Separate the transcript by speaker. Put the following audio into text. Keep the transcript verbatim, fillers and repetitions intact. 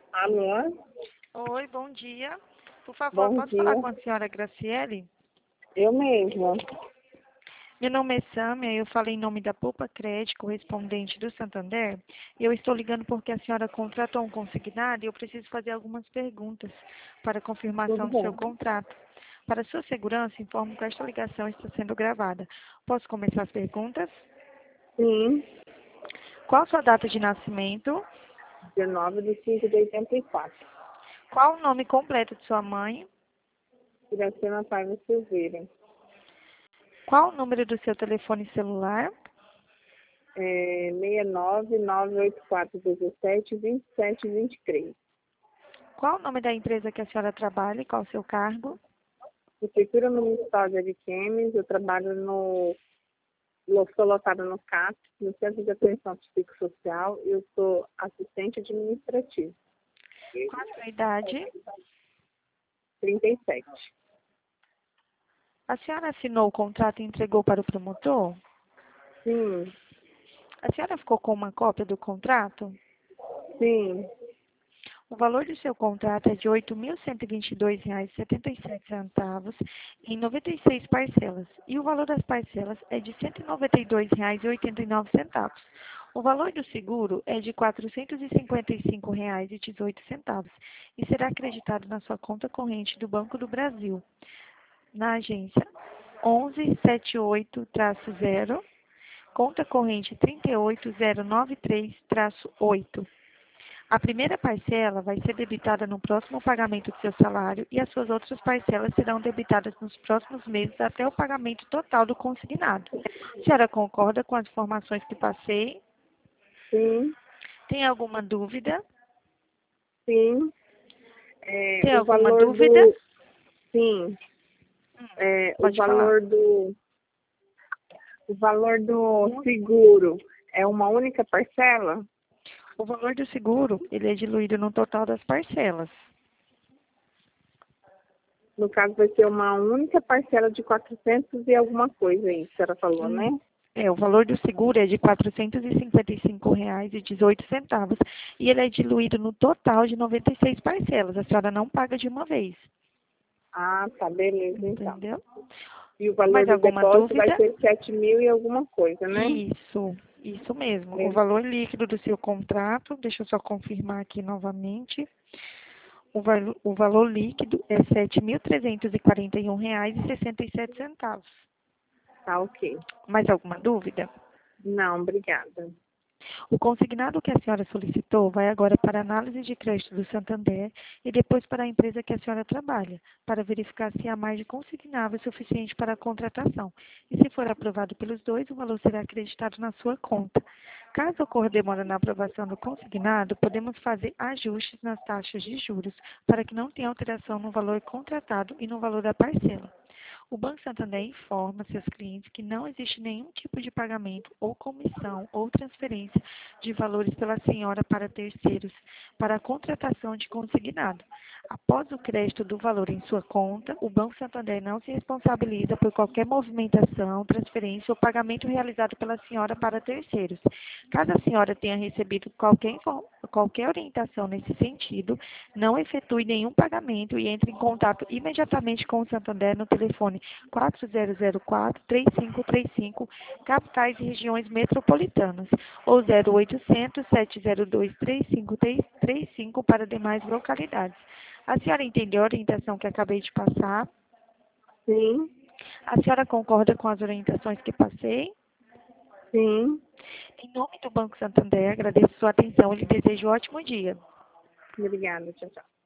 Speaker 1: Alô?
Speaker 2: Oi, bom dia. Por favor,
Speaker 1: Bom
Speaker 2: posso falar
Speaker 1: dia.
Speaker 2: com a senhora Graciele?
Speaker 1: Eu mesma.
Speaker 2: Meu nome é Sâmia, eu falei em nome da Poupa Crédito, correspondente do Santander. E eu estou ligando porque a senhora contratou um consignado e eu preciso fazer algumas perguntas para
Speaker 1: Tudo
Speaker 2: confirmação do seu
Speaker 1: bem.
Speaker 2: contrato. Para sua segurança, informo que esta ligação está sendo gravada. Posso começar as perguntas?
Speaker 1: Sim,
Speaker 2: Qual a sua data de nascimento?
Speaker 1: dezenove de cinco de oitenta e quatro.
Speaker 2: Qual o nome completo de sua mãe?
Speaker 1: Iracema Paiva Silveira.
Speaker 2: Qual o número do seu telefone celular?
Speaker 1: É, seis nove nove oito quatro um sete dois sete dois três.
Speaker 2: Qual o nome da empresa que a senhora trabalha e qual o seu cargo?
Speaker 1: Prefeitura Municipal de Ariquemes. Eu trabalho no... eu sou lotada no C A P, no Centro de Atenção Psicossocial. Eu sou assistente administrativa.
Speaker 2: Qual a sua idade?
Speaker 1: trinta e sete.
Speaker 2: A senhora assinou o contrato e entregou para o promotor?
Speaker 1: Sim,
Speaker 2: A senhora ficou com uma cópia do contrato?
Speaker 1: sim.
Speaker 2: O valor do seu contrato é de oito mil cento e vinte e dois reais e setenta e sete centavos em noventa e seis parcelas. E o valor das parcelas é de cento e noventa e dois reais e oitenta e nove centavos. O valor do seguro é de quatrocentos e cinquenta e cinco reais e dezoito centavos e será acreditado na sua conta corrente do Banco do Brasil, na agência onze setenta e oito zero, conta corrente trinta e oito zero nove três oito. A primeira parcela vai ser debitada no próximo pagamento do seu salário e as suas outras parcelas serão debitadas nos próximos meses até o pagamento total do consignado. A senhora concorda com as informações que passei?
Speaker 1: Sim,
Speaker 2: Tem alguma dúvida?
Speaker 1: sim. É,
Speaker 2: Tem
Speaker 1: o
Speaker 2: alguma
Speaker 1: valor
Speaker 2: dúvida?
Speaker 1: do... Sim. É, o
Speaker 2: Pode falar.
Speaker 1: valor do... O valor do seguro é uma única parcela?
Speaker 2: O valor do seguro, ele é diluído no total das parcelas.
Speaker 1: No caso, vai ser uma única parcela de quatrocentos e alguma coisa aí, que a senhora falou, né?
Speaker 2: Hum, É, o valor do seguro é de quatrocentos e cinquenta e cinco reais e dezoito centavos e ele é diluído no total de noventa e seis parcelas. A senhora não paga de uma vez,
Speaker 1: Ah, tá, beleza, então.
Speaker 2: entendeu?
Speaker 1: E o valor
Speaker 2: Mais
Speaker 1: do
Speaker 2: alguma
Speaker 1: depósito vai
Speaker 2: dúvida?
Speaker 1: ser sete mil e alguma coisa, né?
Speaker 2: Isso, isso mesmo. O
Speaker 1: Be-
Speaker 2: valor líquido do seu contrato, deixa eu só confirmar aqui novamente. O, valo, o valor líquido é sete mil trezentos e quarenta e um reais e sessenta e sete centavos.
Speaker 1: Tá, ok.
Speaker 2: Mais alguma dúvida?
Speaker 1: Não, obrigada.
Speaker 2: O consignado que a senhora solicitou vai agora para a análise de crédito do Santander e depois para a empresa que a senhora trabalha, para verificar se há margem consignável suficiente para a contratação. E se for aprovado pelos dois, o valor será acreditado na sua conta. Caso ocorra demora na aprovação do consignado, podemos fazer ajustes nas taxas de juros para que não tenha alteração no valor contratado e no valor da parcela. O Banco Santander informa seus clientes que não existe nenhum tipo de pagamento ou comissão ou transferência de valores pela senhora para terceiros para a contratação de consignado. Após o crédito do valor em sua conta, o Banco Santander não se responsabiliza por qualquer movimentação, transferência ou pagamento realizado pela senhora para terceiros. Caso a senhora tenha recebido qualquer, qualquer orientação nesse sentido, não efetue nenhum pagamento e entre em contato imediatamente com o Santander no telefone quatro zero zero quatro, três cinco três cinco, capitais e regiões metropolitanas, ou zero oitocentos, sete zero dois, três cinco três cinco para demais localidades. A senhora entendeu a orientação que acabei de passar?
Speaker 1: Sim,
Speaker 2: A senhora concorda com as orientações que passei?
Speaker 1: sim.
Speaker 2: Em nome do Banco Santander, agradeço sua atenção e lhe desejo um ótimo dia.
Speaker 1: Obrigada, tchau, tchau.